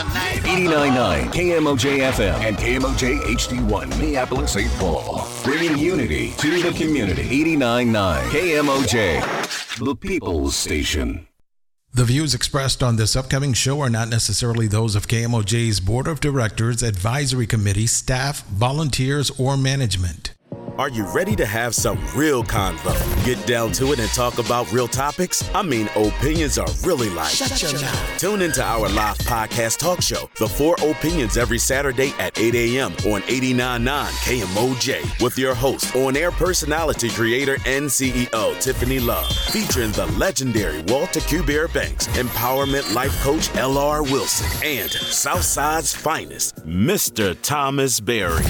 89.9 KMOJ FM and KMOJ HD1 Minneapolis, St. Paul. Bringing unity to the community. 89.9 KMOJ, the People's Station. The views expressed on this upcoming show are not necessarily those of KMOJ's Board of Directors, Advisory Committee, staff, volunteers, or management. Are you ready to have some real convo? Get down to it and talk about real topics? I mean, opinions are really life. Shut your mouth. Tune into our live podcast talk show, The Four Opinions, every Saturday at 8 a.m. on 89.9 KMOJ with your host, on-air personality, creator, and CEO, Tiffany Love, featuring the legendary Walter Q. Bear Banks, empowerment life coach, L.R. Wilson, and Southside's finest, Mr. Thomas Berry.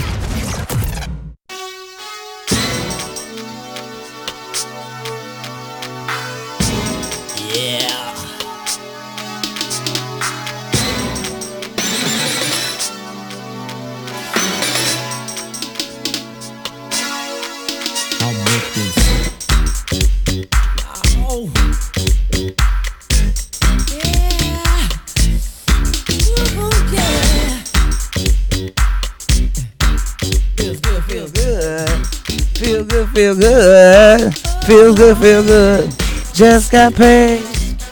Feel good. Just got paid.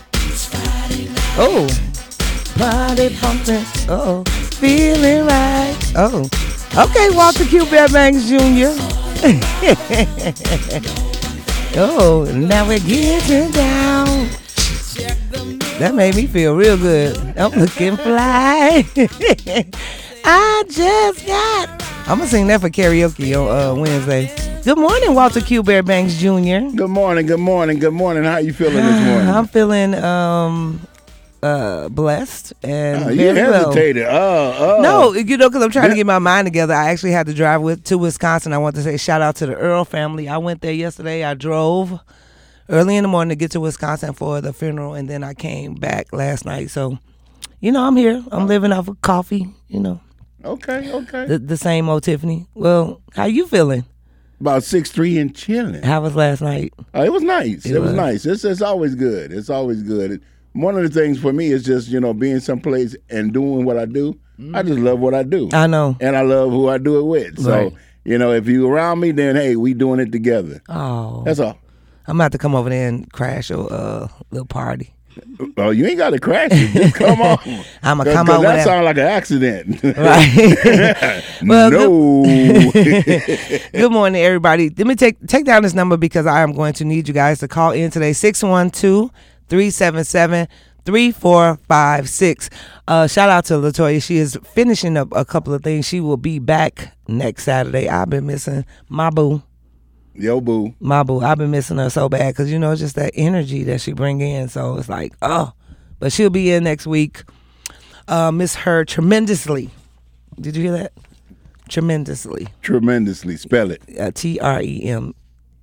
Oh, body pumping. Oh, feeling right. Oh, okay, Walter Q. Bear Banks Jr. Oh, now we're getting down. That made me feel real good. I'm looking fly. I'm going to sing that for karaoke on Wednesday. Good morning, Walter Q. Bear Banks Jr. Good morning. How you feeling this morning? I'm feeling blessed and you very hesitated. well. No, because I'm trying to get my mind together. I actually had to drive to Wisconsin. I want to say shout out to the Earl family. I went there yesterday. I drove early in the morning to get to Wisconsin for the funeral, and then I came back last night. So, I'm here. I'm living off of coffee, Okay. The same old Tiffany. Well, how you feeling? About 6'3" and chilling. How was last night? It was nice. It was nice. It's always good. It's always good. One of the things for me is just, being someplace and doing what I do. I just love what I do. I know. And I love who I do it with. So, right. If you around me, then, hey, we doing it together. Oh. That's all. I'm about to come over there and crash your little party. Oh, you ain't got to crash it. Just come on. I'm going to come over there. That sounds like an accident. Right. Well, no. Good morning, everybody. Let me take down this number because I am going to need you guys to call in today. 612-377-3456. Shout out to LaToya. She is finishing up a couple of things. She will be back next Saturday. I've been missing my boo. Yo, boo. My boo. I've been missing her so bad because, it's just that energy that she bring in. So it's like, oh. But she'll be in next week. Miss her tremendously. Did you hear that? Tremendously. Tremendously. Spell it. TREMENDOUSLY.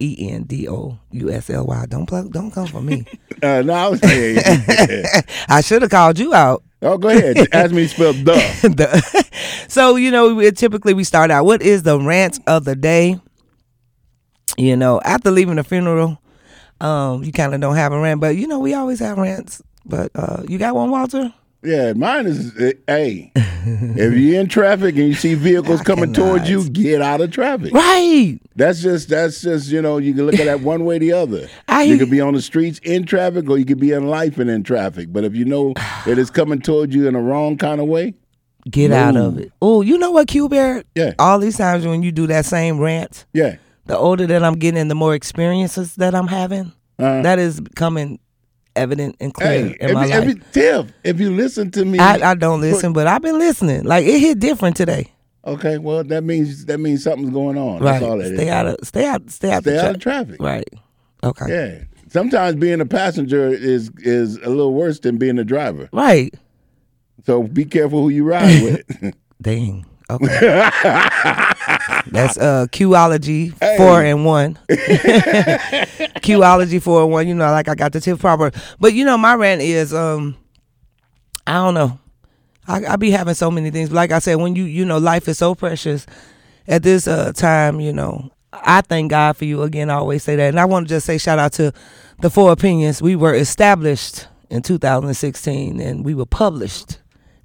Don't come for me. No, I was saying. I should have called you out. Oh, go ahead. Ask me to spell the. So, typically we start out. What is the rant of the day? After leaving the funeral, you kind of don't have a rant, but we always have rants. But you got one, Walter? Yeah, mine is, hey, if you're in traffic and you see vehicles coming towards you, get out of traffic. Right. That's just, you can look at that one way or the other. You could be on the streets in traffic or you could be in life and in traffic. But if you know that it's coming towards you in the wrong kind of way, get out of it. Oh, you know what, Q Bear? Yeah. All these times when you do that same rant, yeah, the older that I'm getting and the more experiences that I'm having, that is becoming evident and clear in my life. Tiff, if you listen to me. I don't listen, but I've been listening. Like, it hit different today. Okay, well, that means something's going on. Right. That's all that is. Stay out of traffic. Right. Okay. Yeah. Sometimes being a passenger is a little worse than being a driver. Right. So be careful who you ride with. Dang. Okay. That's Qology 4-in-1. Qology 4-in-1. Like I got the tip proper. But my rant is I don't know. I be having so many things. Like I said, when life is so precious at this time, I thank God for you again. I always say that. And I want to just say shout out to the Four Opinions. We were established in 2016 and we were published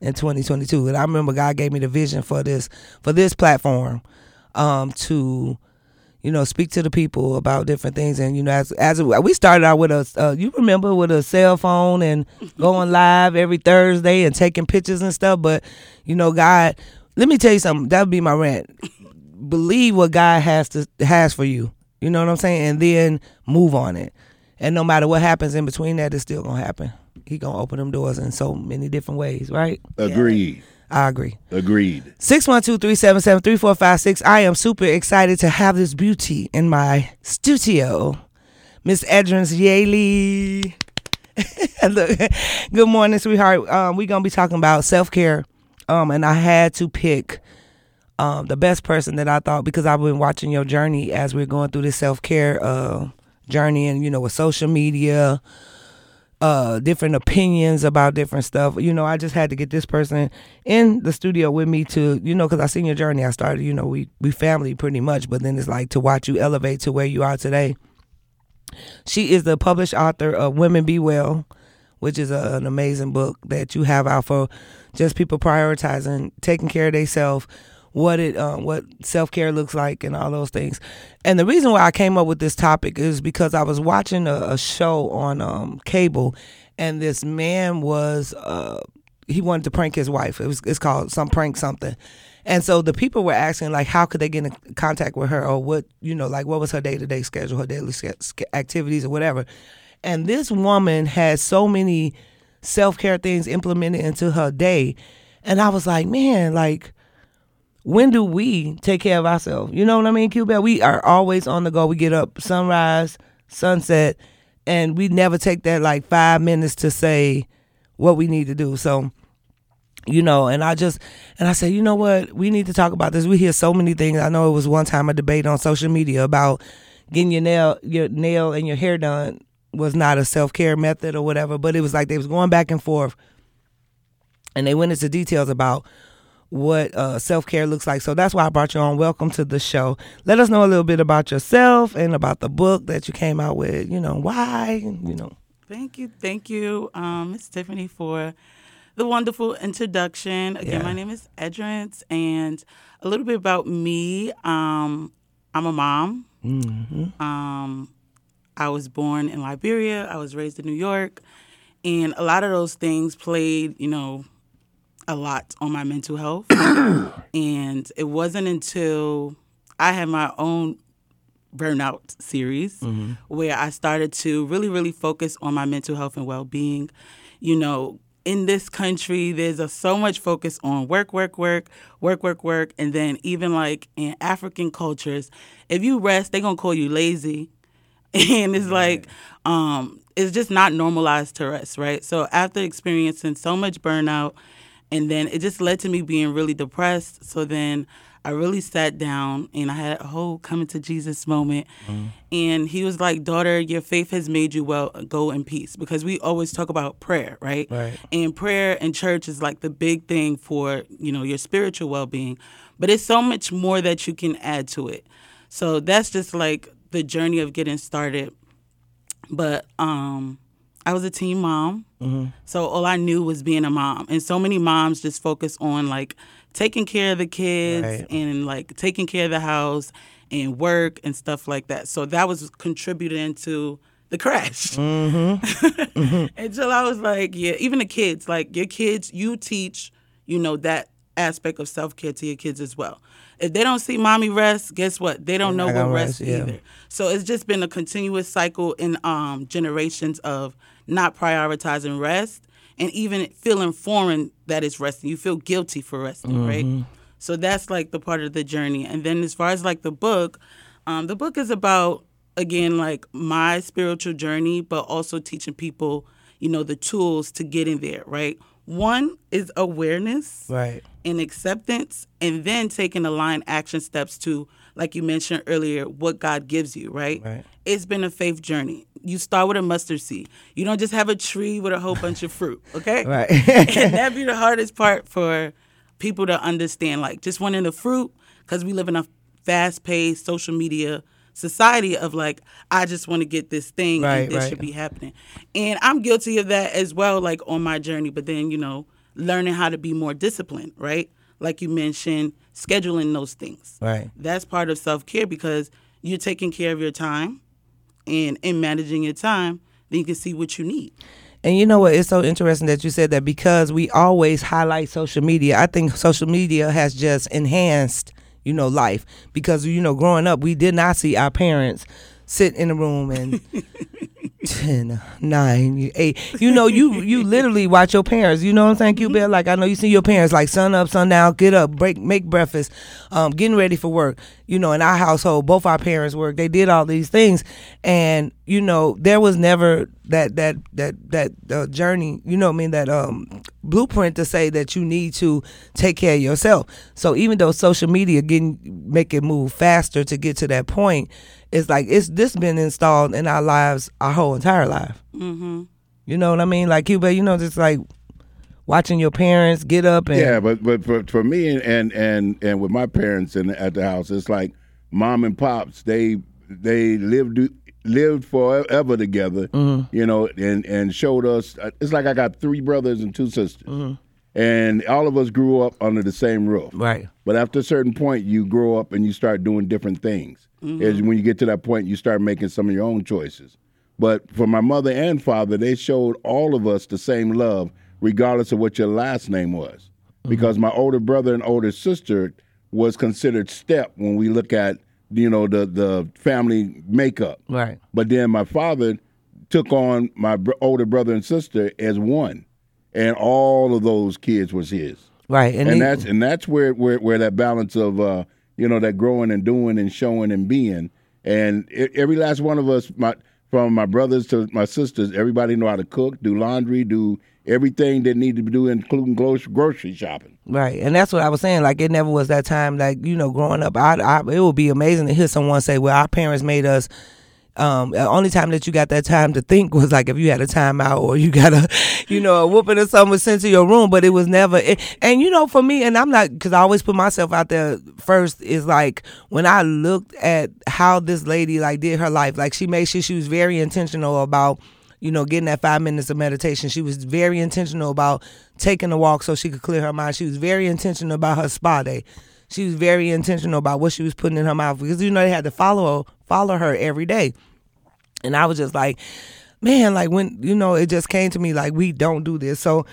in 2022. And I remember God gave me the vision for this platform, to, speak to the people about different things. And, as we started out with you remember, with a cell phone and going live every Thursday and taking pictures and stuff. But, God, let me tell you something. That would be my rant. Believe what God has for you. You know what I'm saying? And then move on it. And no matter what happens in between that, it's still going to happen. He going to open them doors in so many different ways, right? Agreed. Yeah. I agree. Agreed. 612-377-3456. I am super excited to have this beauty in my studio. Miss Edrins Yaley. Good morning, sweetheart. We're going to be talking about self-care. And I had to pick the best person that I thought, because I've been watching your journey as we're going through this self-care journey, and, with social media, different opinions about different stuff. I just had to get this person in the studio with me to, because I seen your journey. I started, we family pretty much, but then it's like to watch you elevate to where you are today. She is the published author of Women Be Well, which is an amazing book that you have out for just people prioritizing, taking care of themselves, what self-care looks like and all those things. And the reason why I came up with this topic is because I was watching a show on cable, and this man was he wanted to prank his wife. It's called some prank something. And so the people were asking, like, how could they get in contact with her, or what, what was her day-to-day schedule, her daily activities or whatever. And this woman had so many self-care things implemented into her day. And I was like, man, like, when do we take care of ourselves? You know what I mean, Q-Bell? We are always on the go. We get up sunrise, sunset, and we never take that like 5 minutes to say what we need to do. So, and I said, you know what? We need to talk about this. We hear so many things. I know it was one time a debate on social media about getting your nail and your hair done was not a self-care method or whatever, but it was like they was going back and forth, and they went into details about what self-care looks like. So that's why I brought you on. Welcome to the show. Let us know a little bit about yourself and about the book that you came out with, why, Thank you, Miss Tiffany, for the wonderful introduction. Again, My name is Edrins, and a little bit about me. I'm a mom. Mm-hmm. I was born in Liberia. I was raised in New York, and a lot of those things played, a lot on my mental health. And it wasn't until I had my own burnout series where I started to really, really focus on my mental health and well-being. In this country, there's so much focus on work. And then even like in African cultures, if you rest, they're going to call you lazy. And it's like, it's just not normalized to rest, right? So after experiencing so much burnout, and then it just led to me being really depressed. So then I really sat down, and I had a whole coming to Jesus moment. And he was like, daughter, your faith has made you well. Go in peace. Because we always talk about prayer, right? And prayer in church is like the big thing for, your spiritual well-being. But it's so much more that you can add to it. So that's just like the journey of getting started. But I was a teen mom. So all I knew was being a mom. And so many moms just focus on like taking care of the kids and like taking care of the house and work and stuff like that. So that was contributing to the crash. Until I was like, even the kids, like your kids, you teach, that aspect of self-care to your kids as well. If they don't see mommy rest, guess what? They don't know what rest either. So it's just been a continuous cycle in generations of not prioritizing rest and even feeling foreign that it's resting. You feel guilty for resting, right? So that's like the part of the journey. And then as far as like the book is about, again, like my spiritual journey, but also teaching people, the tools to get in there, right? One is awareness and acceptance, and then taking aligned action steps to, like you mentioned earlier, what God gives you, right? It's been a faith journey. You start with a mustard seed. You don't just have a tree with a whole bunch of fruit, okay? And that'd be the hardest part for people to understand, like just wanting the fruit, because we live in a fast-paced social media society of like, I just want to get this thing and this should be happening. And I'm guilty of that as well, like on my journey. But then, learning how to be more disciplined, right? Like you mentioned, scheduling those things. Right. That's part of self-care because you're taking care of your time, and in managing your time, then you can see what you need. And you know what? It's so interesting that you said that because we always highlight social media. I think social media has just enhanced, life. Because, growing up, we did not see our parents sit in a room and 10, 9, 8. You literally watch your parents. You know what I'm saying, Q-Bell? Like, I know you see your parents, like, sun up, sun down, get up, make breakfast, getting ready for work. In our household, both our parents worked. They did all these things. And, there was never that journey, that blueprint to say that you need to take care of yourself. So even though social media make it move faster to get to that point, it's like this been installed in our lives our whole entire life. Mm-hmm. You know what I mean? Like Cuba, just like watching your parents get up and yeah, but for me and with my parents at the house, it's like mom and pops. They lived forever together. Mm-hmm. And showed us. It's like I got 3 brothers and 2 sisters. Mm-hmm. And all of us grew up under the same roof. Right. But after a certain point, you grow up and you start doing different things. Mm-hmm. As when you get to that point, you start making some of your own choices. But for my mother and father, they showed all of us the same love, regardless of what your last name was. Mm-hmm. Because my older brother and older sister was considered step when we look at, the family makeup. Right. But then my father took on my older brother and sister as one. And all of those kids was his, right? And that's where that balance of that growing and doing and showing and being, and every last one of us, from my brothers to my sisters, everybody know how to cook, do laundry, do everything that needed to be doing, including grocery shopping. Right, and that's what I was saying. Like it never was that time. Like growing up, it would be amazing to hear someone say, "Well, our parents made us." The only time that you got that time to think was like if you had a timeout or you got a whooping or something was sent to your room, but it was never and for me, and I'm not, because I always put myself out there first, is like when I looked at how this lady like did her life, like she made sure she was very intentional about getting that 5 minutes of meditation. She was very intentional about taking a walk so she could clear her mind. She was very intentional about her spa day. She was very intentional about what she was putting in her mouth because they had to follow her every day. And I was just like, man, like when it just came to me like we don't do this. So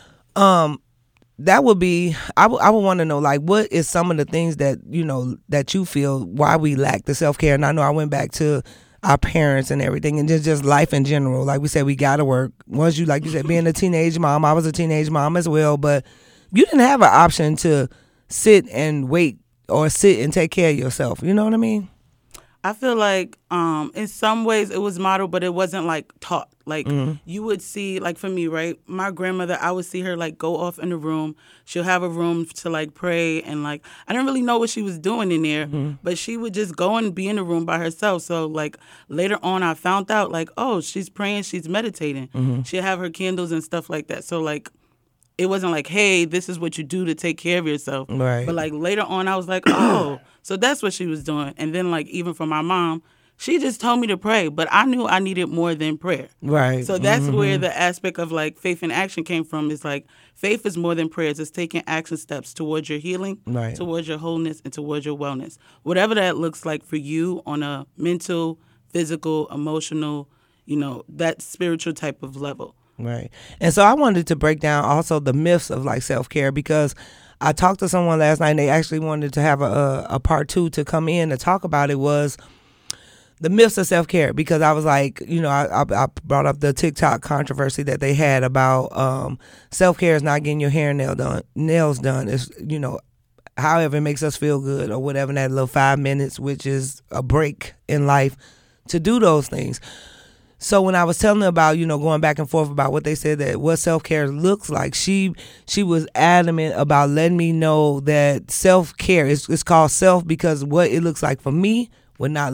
that would be I would want to know like what is some of the things that that you feel why we lack the self-care. And I know I went back to our parents and everything and just life in general. Like we said, we gotta work. Once you, like you said, being a teenage mom, I was a teenage mom as well, but you didn't have an option to sit and wait or sit and take care of yourself. You know what I mean? I feel like in some ways it was modeled, but it wasn't like taught. Like you would see, like for me, right? My grandmother, I would see her like go off in the room. She'll have a room to like pray and like, I didn't really know what she was doing in there, but she would just go and be in the room by herself. So like later on I found out like, oh, she's praying, she's meditating. She'll have her candles and stuff like that. So like, it wasn't like, hey, this is what you do to take care of yourself. Right. But like later on, I was like, oh, so that's what she was doing. And then like even for my mom, she just told me to pray, but I knew I needed more than prayer. Right. So that's where the aspect of like faith in action came from. Is like faith is more than prayers. It's taking action steps towards your healing, right, towards your wholeness, and towards your wellness. Whatever that looks like for you on a mental, physical, emotional, that spiritual type of level. Right. And so I wanted to break down also the myths of like self-care because I talked to someone last night and they actually wanted to have a part 2 to come in to talk about it was the myths of self-care because I was like, I brought up the TikTok controversy that they had about self-care is not getting your hair and nails done. It's, however it makes us feel good or whatever, that little 5 minutes, which is a break in life to do those things. So when I was telling her about, going back and forth about what they said that what self-care looks like, she was adamant about letting me know that self-care it's called self because what it looks like for me would not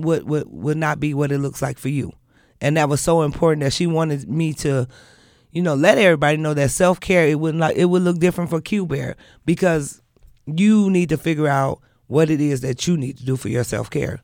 be what it looks like for you. And that was so important that she wanted me to, let everybody know that self-care it would look different for Q-Bear because you need to figure out what it is that you need to do for your self-care.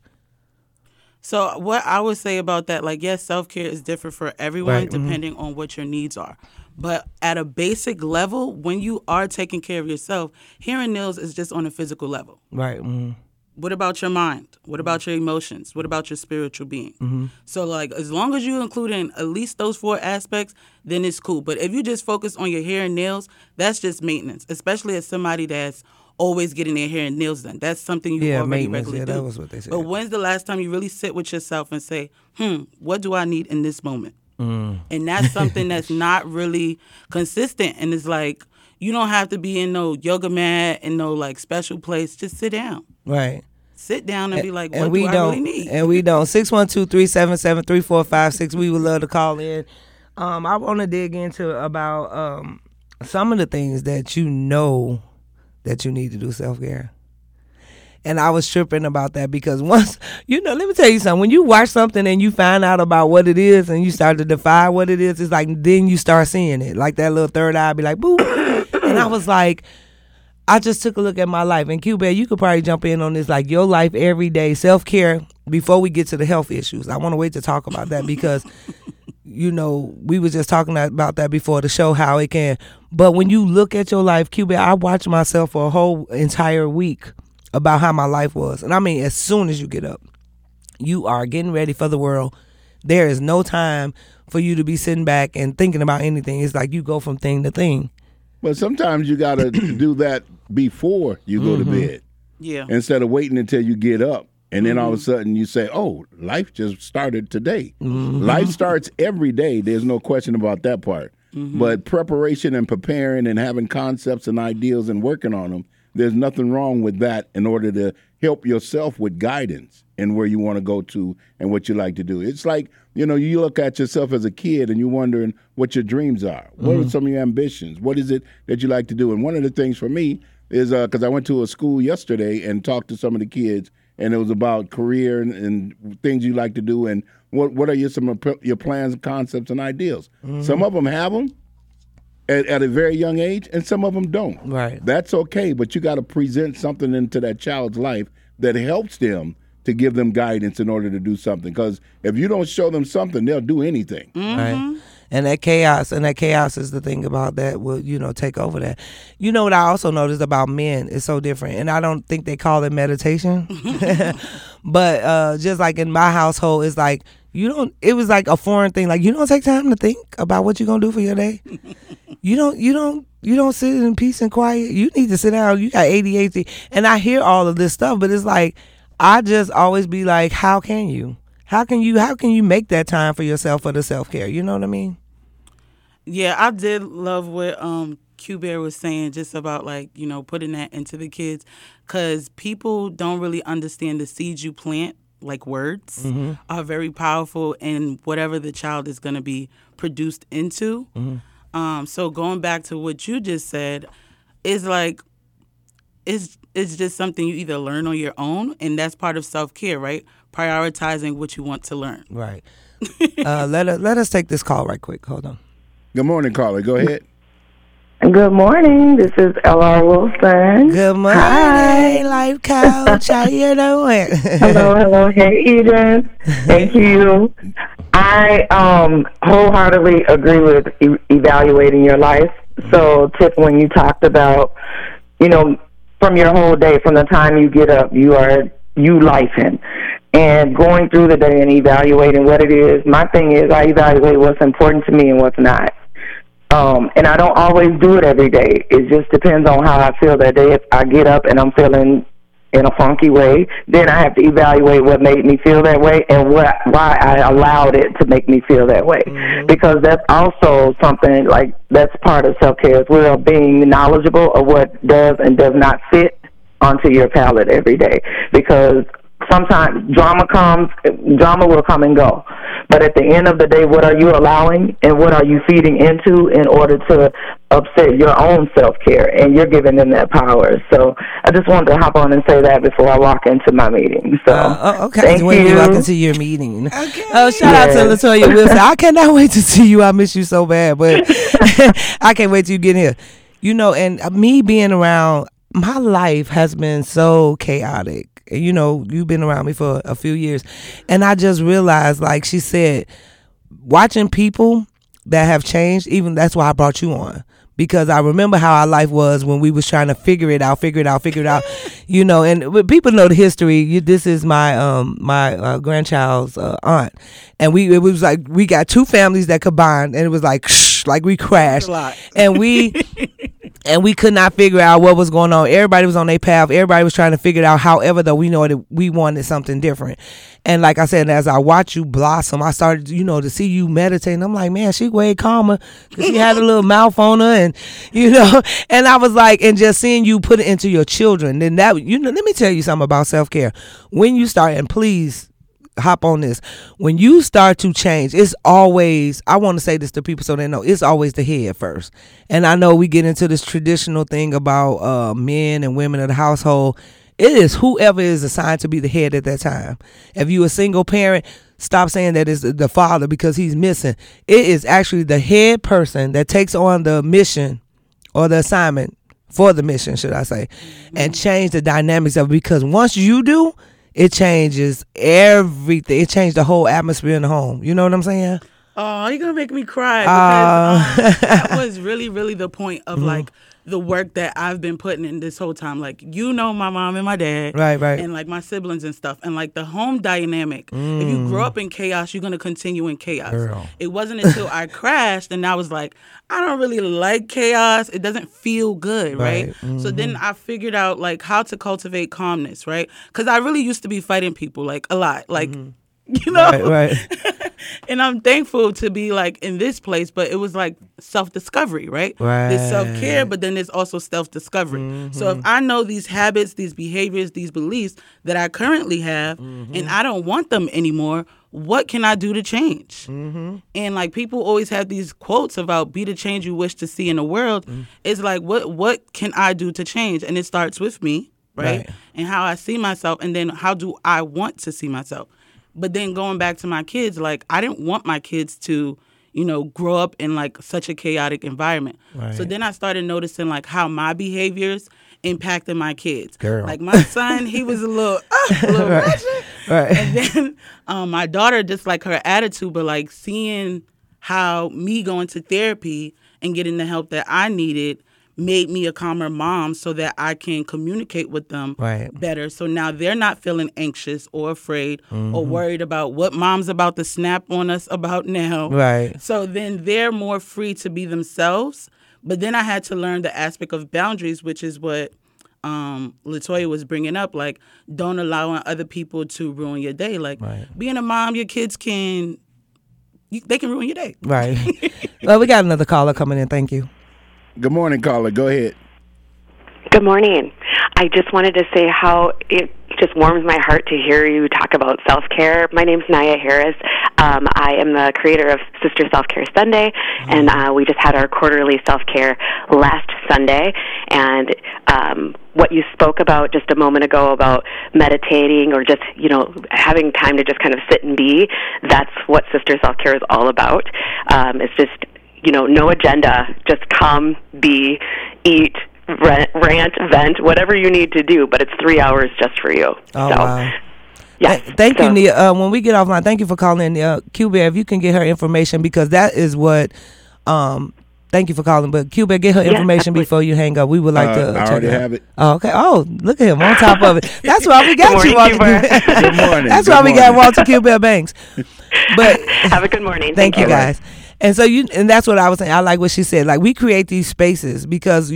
So what I would say about that, like, yes, self-care is different for everyone, right, depending on what your needs are. But at a basic level, when you are taking care of yourself, hair and nails is just on a physical level. Right. Mm-hmm. What about your mind? What about your emotions? What about your spiritual being? Mm-hmm. So, like, as long as you include in at least those 4 aspects, then it's cool. But if you just focus on your hair and nails, that's just maintenance, especially as somebody that's always getting their hair and nails done. That's something you already regularly do. That was what they said. But when's the last time you really sit with yourself and say, what do I need in this moment? And that's something that's not really consistent. And it's like, you don't have to be in no yoga mat and no like special place. Just sit down. Right. Sit down and be like, what and do I really need? And we don't. 612-377-3456. We would love to call in. I want to dig into about some of the things that you know that you need to do self-care. And I was tripping about that because once, let me tell you something. When you watch something and you find out about what it is and you start to defy what it is, it's like then you start seeing it. Like that little third eye be like, boo. And I was like, I just took a look at my life. And Q-Bear, you could probably jump in on this, like your life every day, self-care, before we get to the health issues. I want to wait to talk about that because, we were just talking about that before the show, how it can. But when you look at your life, Q-Bear, I watched myself for a whole entire week about how my life was. And I mean, as soon as you get up, you are getting ready for the world. There is no time for you to be sitting back and thinking about anything. It's like you go from thing to thing. But sometimes you got to do that before you go to bed. Yeah. Instead of waiting until you get up. And then all of a sudden you say, oh, life just started today. Life starts every day. There's no question about that part. But preparation and preparing and having concepts and ideals and working on them, there's nothing wrong with that in order to help yourself with guidance and where you want to go to and what you like to do. It's like, you look at yourself as a kid and you're wondering what your dreams are. What are some of your ambitions? What is it that you like to do? And one of the things for me is because I went to a school yesterday and talked to some of the kids, and it was about career and things you like to do and what are some of your plans, concepts, and ideals. Some of them have them at a very young age, and some of them don't. Right. That's okay, but you got to present something into that child's life that helps them to give them guidance in order to do something. Because if you don't show them something, they'll do anything. Right. And that chaos is the thing about that will, take over that. You know what I also noticed about men is so different. And I don't think they call it meditation. But just like in my household, it's like, it was like a foreign thing. Like, you don't take time to think about what you're going to do for your day. You don't sit in peace and quiet. You need to sit down. You got ADHD. And I hear all of this stuff, but it's like, I just always be like, how can you make that time for yourself for the self-care? You know what I mean? Yeah, I did love what Q-Bear was saying just about like, putting that into the kids, because people don't really understand the seeds you plant. Like words are very powerful in whatever the child is going to be produced into. So going back to what you just said, is like, it's just something you either learn on your own, and that's part of self-care, right? Prioritizing what you want to learn. Right. Let us take this call right quick. Hold on. Good morning, caller. Go ahead. Good morning. This is L.R. Wilson. Good morning, Hi. Life Coach. How you doing? Hello. Hey, Eden. Thank you. I wholeheartedly agree with evaluating your life. So, Tip, when you talked about, from your whole day, from the time you get up, you lifing. And going through the day and evaluating what it is. My thing is I evaluate what's important to me and what's not. And I don't always do it every day. It just depends on how I feel that day. If I get up and I'm feeling in a funky way, then I have to evaluate what made me feel that way and why I allowed it to make me feel that way. Because that's also something like that's part of self-care as well, being knowledgeable of what does and does not fit onto your palate every day. Because sometimes drama will come and go. But at the end of the day, what are you allowing and what are you feeding into in order to upset your own self-care? And you're giving them that power. So I just wanted to hop on and say that before I walk into my meeting. So okay. Thank when you. You walk into your meeting. Okay. Oh, shout out to LaToya Wilson. I cannot wait to see you. I miss you so bad, but I can't wait till you get here. And me being around, my life has been so chaotic. You've been around me for a few years, and I just realized, like she said, watching people that have changed. Even that's why I brought you on, because I remember how our life was when we was trying to figure it out. You know, and people know the history. This is my my grandchild's aunt, and it was like we got two families that combined, and it was like like we crashed, and we could not figure out what was going on. Everybody was on their path. Everybody was trying to figure it out. However, though, we know that we wanted something different. And like I said, as I watch you blossom, I started, you know, to see you meditating. I'm like, man, she way calmer because she had a little mouth on her, and you know. And I was like, and just seeing you put it into your children. Then that, you know, let me tell you something about self-care. When you start, and please hop on this, when you start to change, it's always, I want to say this to people so they know, it's always the head first. And I know we get into this traditional thing about men and women of the household. It is whoever is assigned to be the head at that time. If you a single parent, stop saying that it's the father because he's missing. It is actually the head person that takes on the mission or the assignment for the mission, should I say, and change the dynamics of it. Because once you do, it changes everything. It changed the whole atmosphere in the home. You know what I'm saying? Oh, you're going to make me cry. Because that was really, really the point of like the work that I've been putting in this whole time. Like, you know, my mom and my dad. Right. And like my siblings and stuff. And like the home dynamic. If you grow up in chaos, you're going to continue in chaos. Girl. It wasn't until I crashed and I was like, I don't really like chaos. It doesn't feel good, right? So then I figured out like how to cultivate calmness, right? Because I really used to be fighting people like a lot. Like, you know? Right. And I'm thankful to be like in this place, but it was like self-discovery, right? There's self-care, but then there's also self-discovery. So if I know these habits, these behaviors, these beliefs that I currently have, and I don't want them anymore, what can I do to change? And like people always have these quotes about be the change you wish to see in the world. It's like, what can I do to change? And it starts with me, right? And how I see myself, and then how do I want to see myself? But then going back to my kids, like I didn't want my kids to, you know, grow up in like such a chaotic environment. So then I started noticing like how my behaviors impacted my kids. Girl. Like my son, he was a little ratchet. And then my daughter, just like her attitude, but like seeing how me going to therapy and getting the help that I needed made me a calmer mom so that I can communicate with them better. So now they're not feeling anxious or afraid or worried about what mom's about to snap on us about now. So then they're more free to be themselves. But then I had to learn the aspect of boundaries, which is what Latoya was bringing up, like don't allow other people to ruin your day. Like being a mom, your kids they can ruin your day. Well, we got another caller coming in. Thank you. Good morning, caller. Go ahead. Good morning. I just wanted to say how it just warms my heart to hear you talk about self-care. My name's Naya Harris. I am the creator of Sister Self-Care Sunday, and we just had our quarterly self-care last Sunday. And what you spoke about just a moment ago about meditating or just, you know, having time to just kind of sit and be, that's what Sister Self-Care is all about. It's just, you know, no agenda, just come, be, eat, rant, vent, whatever you need to do, but it's 3 hours just for you. Wow. Thank you, Nia. When we get offline, thank you for calling in. Q-Bear, if you can get her information, because that is what, thank you for calling, but Q-Bear, get her information before you hang up. We would like to check I already have it. Oh, okay. Oh, look at him on top of it. That's why we got you, Walter. Good morning. That's why we got Walter Q-Bear Banks. But have a good morning. Thank you, guys. And so and that's what I was saying. I like what she said. Like we create these spaces because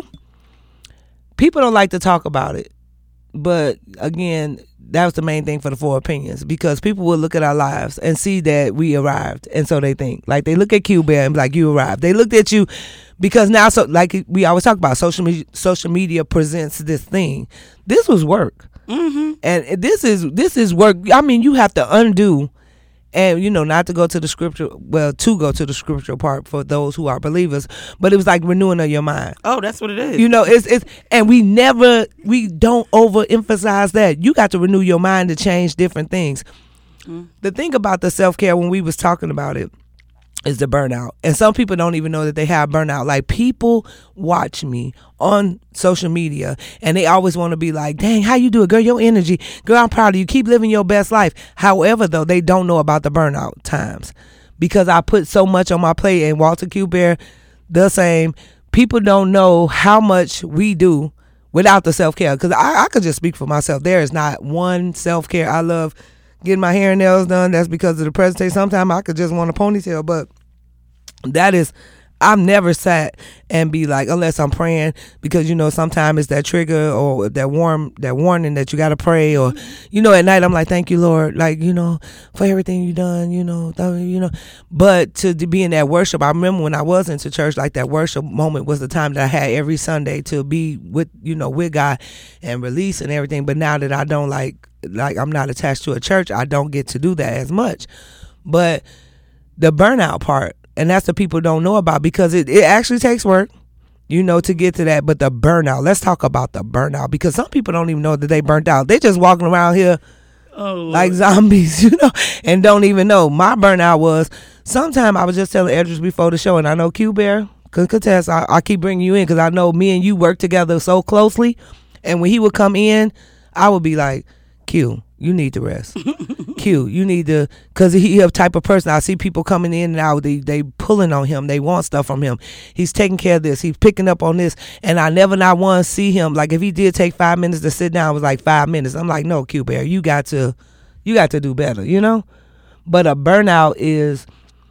people don't like to talk about it. But again, that was the main thing for the Four Opinions, because people will look at our lives and see that we arrived. And so they think, like they look at Q-Bear and be like, you arrived. They looked at you because now, so like we always talk about, social media presents this thing. This was work. And this is work. I mean, you have to undo. And, you know, not to go to the scripture, well, to go to the scriptural part for those who are believers, but it was like renewing of your mind. Oh, that's what it is. You know, it's and we don't overemphasize that. You got to renew your mind to change different things. The thing about the self-care when we was talking about it is the burnout. And some people don't even know that they have burnout. Like people watch me on social media and they always want to be like, dang, how you do it, girl? Your energy, girl, I'm proud of you. Keep living your best life. However, though, they don't know about the burnout times. because I put so much on my plate. And Walter Q. Bear, the same. People don't know how much we do without the self-care. Because I could just speak for myself. There is not one self-care. I love getting my hair and nails done. That's because of the presentation. Sometimes I could just want a ponytail, but that is, I've never sat and be like, unless I'm praying, because sometimes it's that trigger or that warning that you gotta pray, or at night I'm like, thank you, Lord, like for everything you done, But to be in that worship, I remember when I was into church, like that worship moment was the time that I had every Sunday to be with with God and release and everything. But now that I don't like I'm not attached to a church, I don't get to do that as much. But the burnout part. And that's what people don't know about, because it actually takes work, to get to that. But the burnout, let's talk about the burnout, because some people don't even know that they burnt out. They just walking around here like zombies, and don't even know. My burnout was, sometime I was just telling Edris before the show, and I know Q Bear could contest, I keep bringing you in because I know me and you work together so closely. And when he would come in, I would be like, Q, you need to rest. Q, you need to, because he a type of person. I see people coming in and out. They pulling on him. They want stuff from him. He's taking care of this. He's picking up on this. And I never not once see him. Like if he did take 5 minutes to sit down, it was like 5 minutes. I'm like, no, Q Bear, you got to do better, But a burnout is,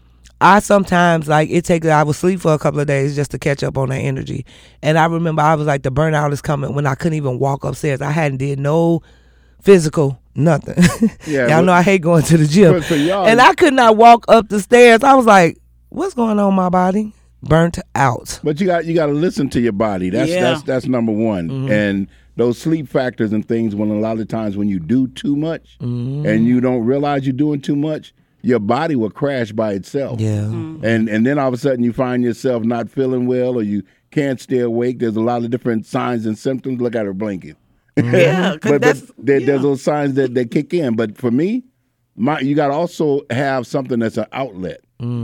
I sometimes I would sleep for a couple of days just to catch up on that energy. And I remember I was like, the burnout is coming when I couldn't even walk upstairs. I hadn't did no physical, nothing. Yeah, y'all know I hate going to the gym. And I could not walk up the stairs. I was like, what's going on in my body? Burnt out. But you got to listen to your body. That's number one. Mm-hmm. And those sleep factors and things, when a lot of times when you do too much and you don't realize you're doing too much, your body will crash by itself. Yeah. Mm-hmm. And then all of a sudden you find yourself not feeling well, or you can't stay awake. There's a lot of different signs and symptoms. Look at her blinking. Yeah, but there's those signs that kick in. But for me, you got to also have something that's an outlet.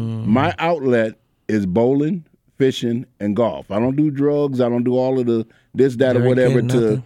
My outlet is bowling, fishing, and golf. I don't do drugs. I don't do all of the this, that, or whatever to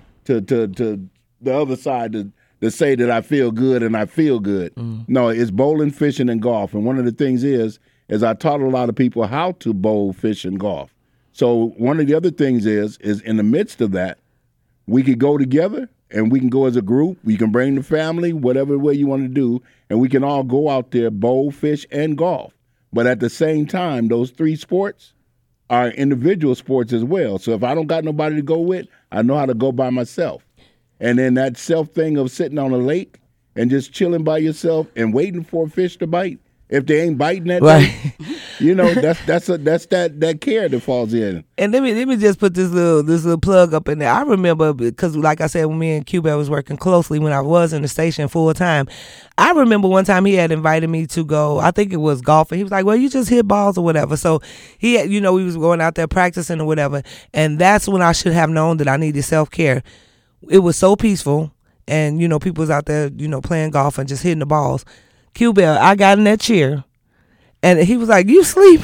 the other side to say that I feel good and I feel good. No, it's bowling, fishing, and golf. And one of the things is I taught a lot of people how to bowl, fish, and golf. So one of the other things is in the midst of that, we could go together and we can go as a group. We can bring the family, whatever way you want to do, and we can all go out there, bowl, fish, and golf. But at the same time, those three sports are individual sports as well. So if I don't got nobody to go with, I know how to go by myself. And then that self thing of sitting on a lake and just chilling by yourself and waiting for a fish to bite, if they ain't biting that day, that's that care that falls in. And let me just put this little plug up in there. I remember, because like I said, when me and Cuba was working closely when I was in the station full time, I remember one time he had invited me to go, I think it was golfing. He was like, well, you just hit balls or whatever. So he had, we was going out there practicing or whatever. And that's when I should have known that I needed self-care. It was so peaceful. And, people was out there, playing golf and just hitting the balls. Q-Bell, I got in that chair, and he was like, you sleep?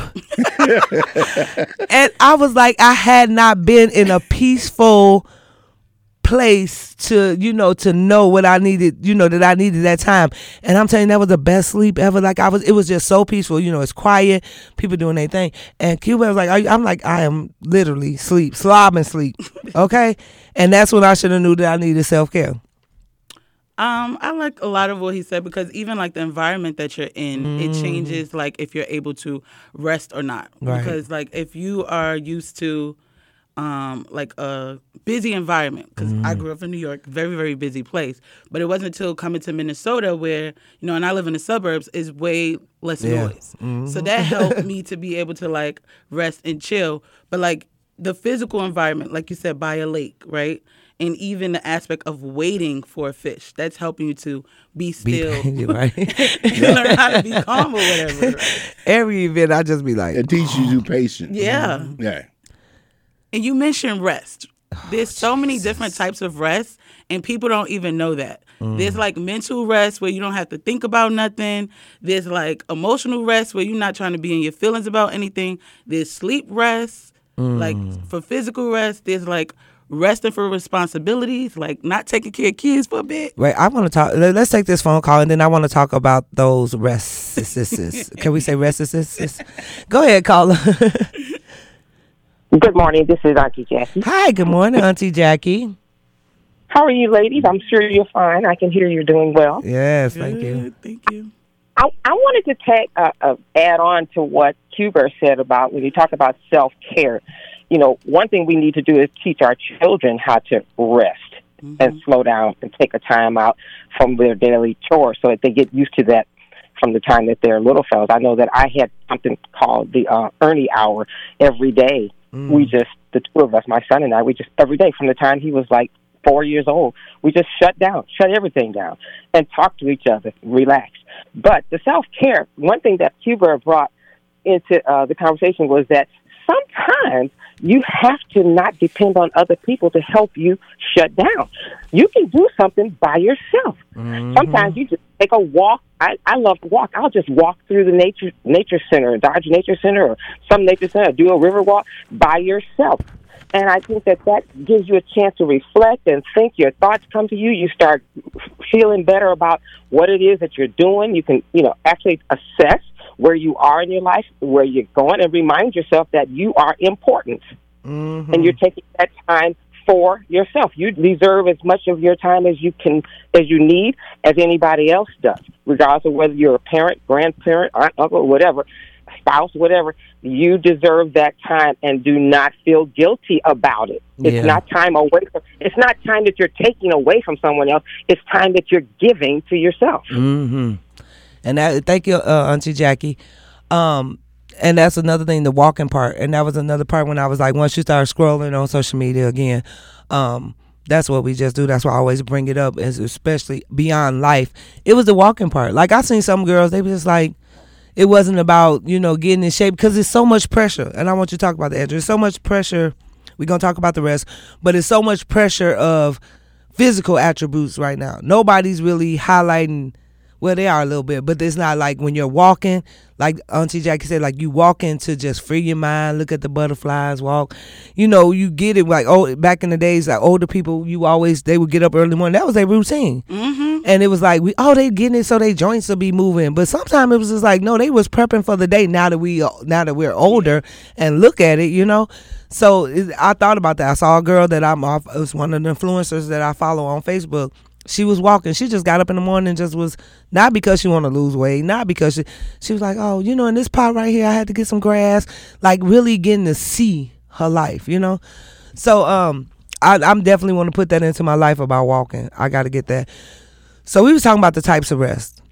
And I was like, I had not been in a peaceful place to know what I needed, that I needed that time. And I'm telling you, that was the best sleep ever. It was just so peaceful. It's quiet, people doing their thing. And Q-Bell was like, I'm like, I am literally slobbing sleep, okay? And that's when I should have knew that I needed self-care. I like a lot of what he said, because even like the environment that you're in, it changes like if you're able to rest or not. Right. Because like if you are used to like a busy environment, because I grew up in New York, very, very busy place. But it wasn't until coming to Minnesota where, and I live in the suburbs, is way less noise. So that helped me to be able to like rest and chill. But like the physical environment, like you said, by a lake, right? And even the aspect of waiting for a fish, that's helping you to be still. Right? Learn how to be calm or whatever. Right? Every event, I just be like, it teaches you patience. Yeah. Yeah. And you mentioned rest. There's so many different types of rest, and people don't even know that. There's like mental rest where you don't have to think about nothing. There's like emotional rest where you're not trying to be in your feelings about anything. There's sleep rest. Like for physical rest, there's like resting for responsibilities, like not taking care of kids for a bit. Wait, I want to talk. Let's take this phone call, and then I want to talk about those rests. Can we say rests? Go ahead, caller. Good morning. This is Auntie Jackie. Hi, good morning, Auntie Jackie. How are you, ladies? I'm sure you're fine. I can hear you're doing well. Yes, thank you. Thank you. I wanted to add on to what Cuba said about when you talk about self-care. You know, one thing we need to do is teach our children how to rest and slow down and take a time out from their daily chores so that they get used to that from the time that they're little fellas. I know that I had something called the Ernie Hour every day. We just, the two of us, my son and I, we just, every day from the time he was like 4 years old, we just shut everything down and talk to each other, relax. But the self-care, one thing that Cuba brought into the conversation was that sometimes you have to not depend on other people to help you shut down. You can do something by yourself. Sometimes you just take a walk. I love to walk. I'll just walk through the nature center, Dodge Nature Center, or some nature center, do a river walk by yourself. And I think that gives you a chance to reflect and think. Your thoughts come to you. You start feeling better about what it is that you're doing. You can, actually assess where you are in your life, where you're going, and remind yourself that you are important. And you're taking that time for yourself. You deserve as much of your time as you need, as anybody else does, regardless of whether you're a parent, grandparent, aunt, uncle, whatever, spouse, whatever. You deserve that time, and do not feel guilty about it. It's not time away from. It's not time that you're taking away from someone else. It's time that you're giving to yourself. And thank you, Auntie Jackie. And that's another thing, the walking part. And that was another part when I was like, once you start scrolling on social media again, that's what we just do. That's why I always bring it up, especially beyond life. It was the walking part. Like, I seen some girls, they were just like, it wasn't about, getting in shape, because it's so much pressure. And I want you to talk about that, Andrew. There's so much pressure. We're going to talk about the rest. But it's so much pressure of physical attributes right now. Nobody's really highlighting. Well, they are a little bit, but it's not like when you're walking, like Auntie Jackie said, like you walk in to just free your mind, look at the butterflies, walk. You get it like, back in the days, like older people, they would get up early morning. That was their routine. And it was like, they getting it so their joints will be moving. But sometimes it was just like, no, they was prepping for the day now that we're older and look at it, So I thought about that. I saw a girl that it was one of the influencers that I follow on Facebook. She was walking. She just got up in the morning and just was, not because she wanted to lose weight, not because she was like, in this pot right here, I had to get some grass, like really getting to see her life, So I'm definitely want to put that into my life about walking. I got to get that. So we was talking about the types of rest.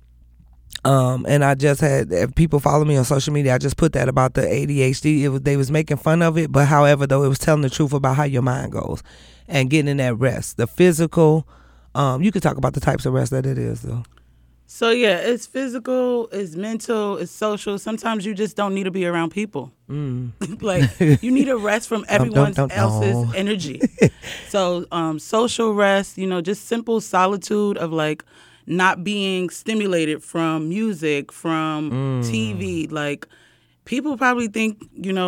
And I just had, if people follow me on social media, I just put that about the ADHD. They was making fun of it, but however, though, it was telling the truth about how your mind goes and getting in that rest, the physical. You could talk about the types of rest that it is, though. So, yeah, it's physical, it's mental, it's social. Sometimes you just don't need to be around people. Like, you need a rest from everyone else's energy. So, social rest, just simple solitude of, like, not being stimulated from music, from TV. Like, people probably think,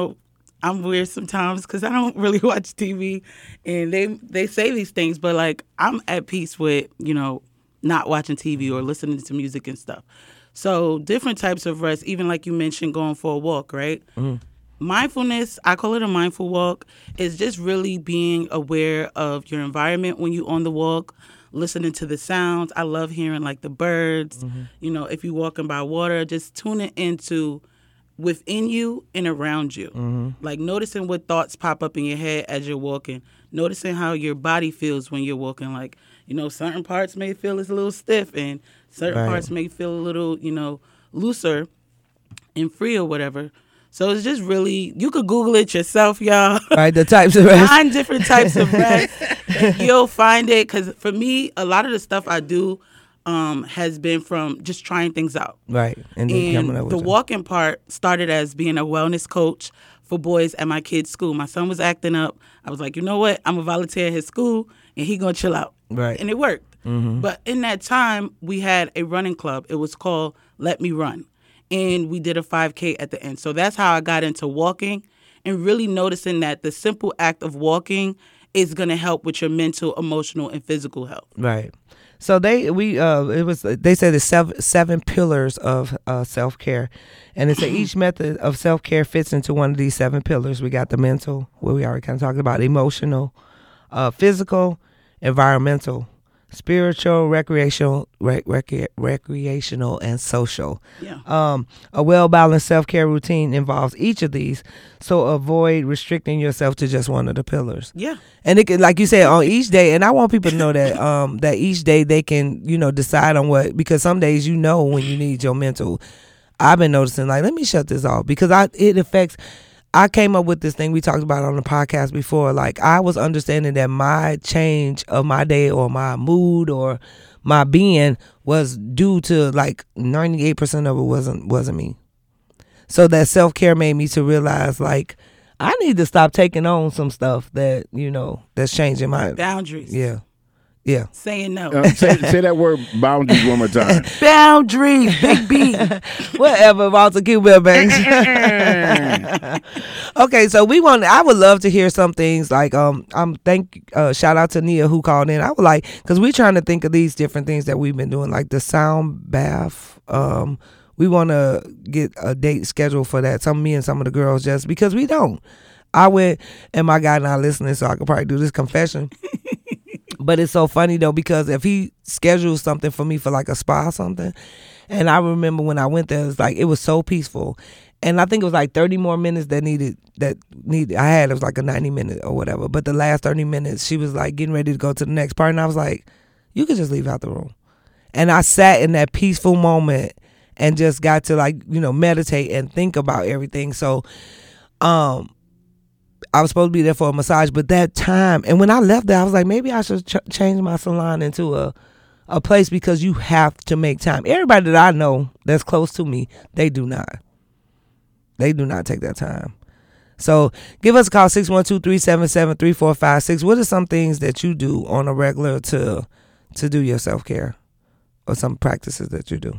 I'm weird sometimes because I don't really watch TV, and they say these things, but like I'm at peace with, not watching TV or listening to music and stuff. So different types of rest, even like you mentioned, going for a walk, right? Mindfulness, I call it a mindful walk, is just really being aware of your environment when you're on the walk, listening to the sounds. I love hearing like the birds, if you're walking by water, just tuning into within you and around you. Like noticing what thoughts pop up in your head as you're walking, noticing how your body feels when you're walking. Like, certain parts may feel it's a little stiff and certain parts may feel a little, looser and free or whatever. So it's just really, you could Google it yourself, y'all. Right, the types of rest. 9 different types of rest. You'll find it, because for me, a lot of the stuff I do has been from just trying things out. Right. And the walking part started as being a wellness coach for boys at my kid's school. My son was acting up. I was like, you know what? I'm a volunteer at his school, and he going to chill out. Right. And it worked. But in that time, we had a running club. It was called Let Me Run. And we did a 5K at the end. So that's how I got into walking and really noticing that the simple act of walking is going to help with your mental, emotional, and physical health. Right. So they said there's seven pillars of self-care, and it's each method of self-care fits into one of these 7 pillars. We got the mental, where we already kind of talked about, emotional, physical, environmental, spiritual, recreational, and social. Yeah. A well-balanced self-care routine involves each of these, so avoid restricting yourself to just one of the pillars. Yeah. And it can, like you said, on each day, and I want people to know that that each day they can, decide on what, because some days when you need your mental. I've been noticing, like, let me shut this off, because it affects. I came up with this thing we talked about on the podcast before. Like, I was understanding that my change of my day or my mood or my being was due to, like, 98% of it wasn't me. So that self-care made me to realize, like, I need to stop taking on some stuff that, that's changing my boundaries. Yeah. Yeah. Saying no. Say that word boundaries one more time. Boundaries, big B. Whatever, Walter Q. Bill Banks. Okay, so I would love to hear some things like, shout out to Nia who called in. I would like, because we're trying to think of these different things that we've been doing, like the sound bath. We want to get a date scheduled for that. Me and some of the girls, just because we don't. I went, and my guy not listening, so I could probably do this confession. But it's so funny though, because if he schedules something for me for like a spa or something, and I remember when I went there, it was so peaceful. And I think it was like 30 more minutes I had. It was like a 90-minute or whatever. But the last 30 minutes, she was like getting ready to go to the next part. And I was like, you could just leave out the room. And I sat in that peaceful moment and just got to meditate and think about everything. So, I was supposed to be there for a massage, but that time, and when I left there, I was like, maybe I should change my salon into a place, because you have to make time. Everybody that I know that's close to me, they do not. They do not take that time. So give us a call, 612-377-3456. What are some things that you do on a regular to do your self-care, or some practices that you do?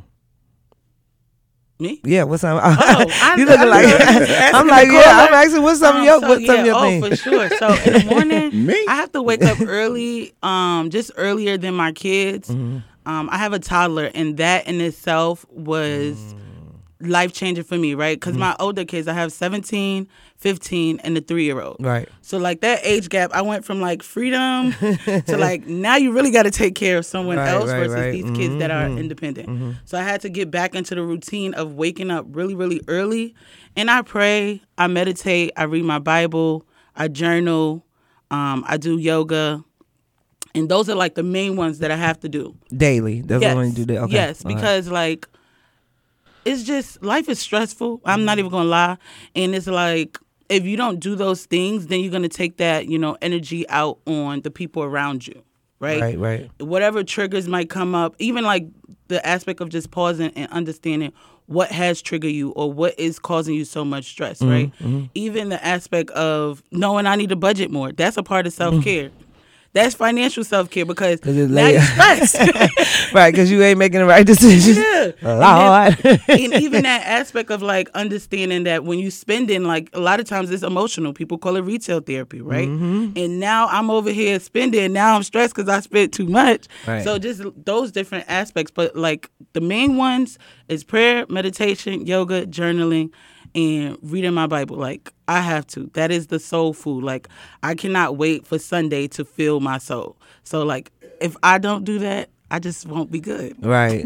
Me? Yeah, what's some? You looking like I'm like, yeah, I'm asking what's some of your things. For sure. So in the morning, I have to wake up early, just earlier than my kids. Mm-hmm. I have a toddler, and that in itself was life-changing for me, right? Because my older kids, I have 17, 15, and a 3-year-old. Right. So, like, that age gap, I went from, like, freedom to, like, now you really got to take care of someone else versus these kids that are independent. Mm-hmm. So I had to get back into the routine of waking up really, really early. And I pray, I meditate, I read my Bible, I journal, I do yoga. And those are, like, the main ones that I have to do. Daily. That's what you do. Okay. Yes, because, like, it's just, life is stressful. I'm not even going to lie. And it's like, if you don't do those things, then you're going to take that, energy out on the people around you, right? Right. Whatever triggers might come up, even like the aspect of just pausing and understanding what has triggered you or what is causing you so much stress, right? Mm-hmm. Even the aspect of knowing I need to budget more. That's a part of self-care. That's financial self-care, because now you're stressed. Right, because you ain't making the right decisions. Yeah. Lord. And even that aspect of, like, understanding that when you spending, like, a lot of times it's emotional. People call it retail therapy, right? Mm-hmm. And now I'm over here spending. Now I'm stressed because I spent too much. Right. So just those different aspects. But, like, the main ones is prayer, meditation, yoga, journaling, and reading my Bible. Like, I have to. That is the soul food. Like, I cannot wait for Sunday to fill my soul. So, like, if I don't do that, I just won't be good. Right.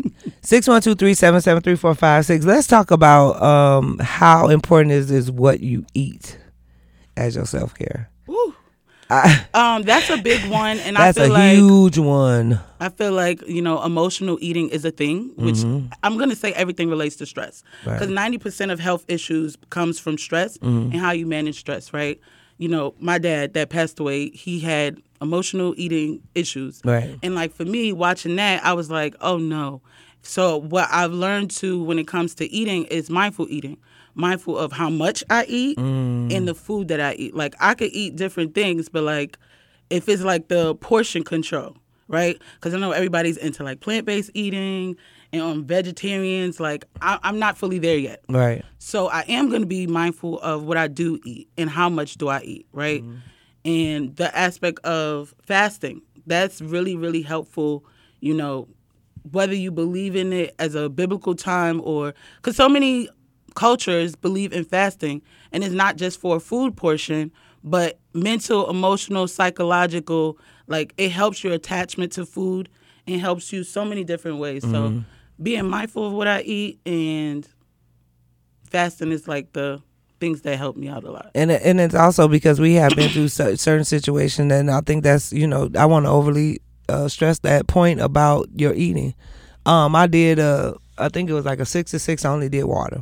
612-377-3456. Let's talk about how important is what you eat as your self-care. Woo. That's a big one, and that's I feel a huge one. I feel like emotional eating is a thing, which I'm gonna say everything relates to stress, because 90% of health issues comes from stress and how you manage stress. Right? My dad that passed away, he had emotional eating issues, right? And like for me, watching that, I was like, oh no. So what I've learned to when it comes to eating is mindful eating. Mindful of how much I eat and the food that I eat. Like, I could eat different things, but, like, if it's, like, the portion control, right? Because I know everybody's into, like, plant-based eating and vegetarians. Like, I'm not fully there yet. Right. So I am going to be mindful of what I do eat and how much do I eat, right? and the aspect of fasting. That's really, really helpful, you know, whether you believe in it as a biblical time or because so many cultures believe in fasting, and it's not just for a food portion, but mental, emotional, psychological, like it helps your attachment to food and helps you so many different ways. So being mindful of what I eat and fasting is like the things that help me out a lot. And it's also because we have been through certain situations, and I think that's, you know, I want to overly stress that point about your eating. I did I think it was like a 6 to 6. I only did water,